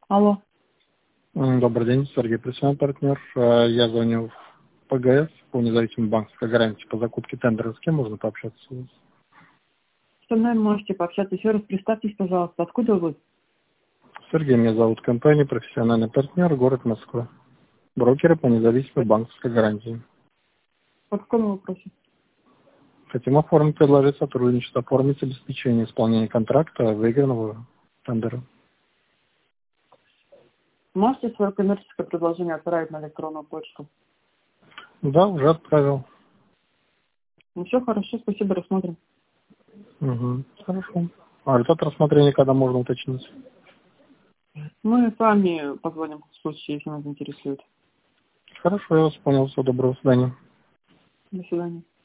Алло. Добрый день, Сергей, профессиональный партнер. Я звоню в ПГС, по независимой банковской гарантии по закупке тендера. С кем можно пообщаться у вас? Со мной можете пообщаться. Еще раз представьтесь, пожалуйста. Откуда вы? Сергей, меня зовут, компания профессиональный партнер, город Москва. Брокеры по независимой банковской гарантии. По какому вопросу? Хотим оформить, предложить сотрудничество, оформить обеспечение исполнения контракта выигранного тендера. Можете свое коммерческое предложение отправить на электронную почту? Да, уже отправил. Ну все, хорошо, спасибо, рассмотрим. Угу. Хорошо. А результат рассмотрения когда можно уточнить? Мы с вами позвоним в случае, если нас интересует. Хорошо, я вас понял. Всего доброго, до свидания. До свидания.